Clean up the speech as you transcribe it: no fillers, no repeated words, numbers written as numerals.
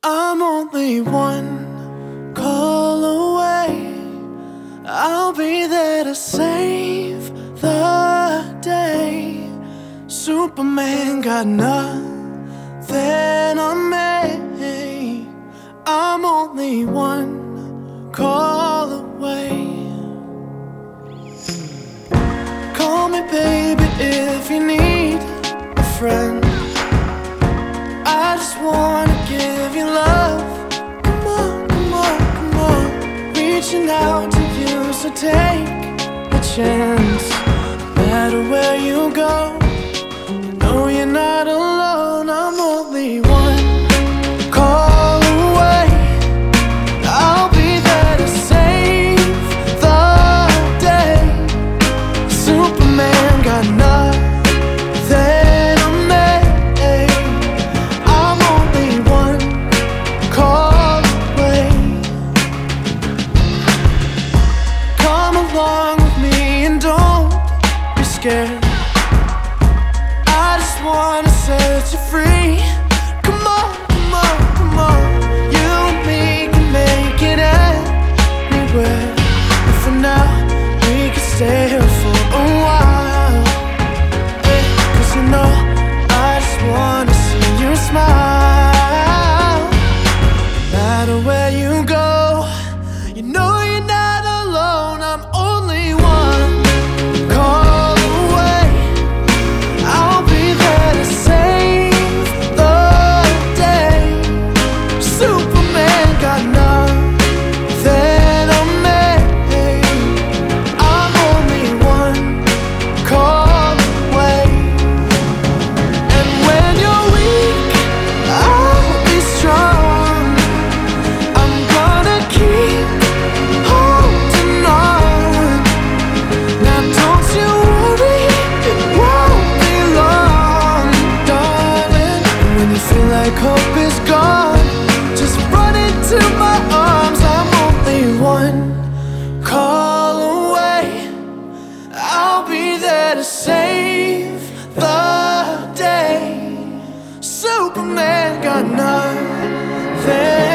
I'm only one call away. I'll be there to save the day. Superman got nothing on me. I'm only one call away. Call me baby if you need a friend. I just wanna give you love. Come on, come on, come on. Reaching out to you, so take a chance. No matter where you go, you know you're not alone. I'm only one call away. I'll be there to save the day. Superman got nothing on me. I'm only one call away. Come along with me and don't be scared. I just wanna set you free. Come on, come on, come on. You and me can make it anywhere. And for now, we can stay here for a while. Yeah, 'cause you know I just wanna see you smile. No matter where you go, you know you're not alone. I'm only one call away. I'll be there to save the day. Superman got nothing on me. I'm only one call away. And when you're weak, I'll be strong. I'm gonna keep holding on. Now don't you worry, it won't be long, darling. And when you feel like hope is gone, just run into my arms. I'm only one call away. I'll be there to save the day. Superman got nothing